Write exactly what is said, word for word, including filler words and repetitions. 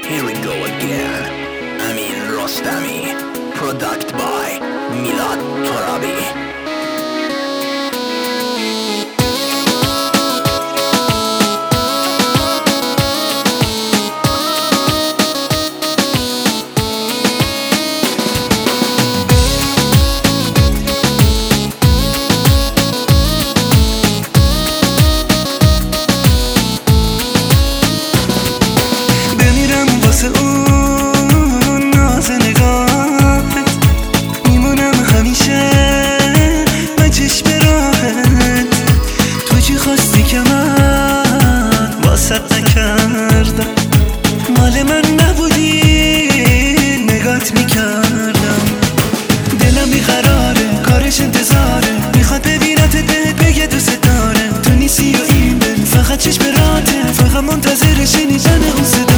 Here we go again. Amin Rostami. Product by Milad Torabi. اون ناز نگاهت میمونم همیشه من چشم راهت. تو چی خواستی که من واسط نکردم؟ مال من نبودی نگات میکردم. دلم بیقراره کارش انتظاره، میخواد ببینتت بهت بگه دوست داره. تو نیستی و این دل فقط چشم راته، فقط منتظر شنیدن اون صدا.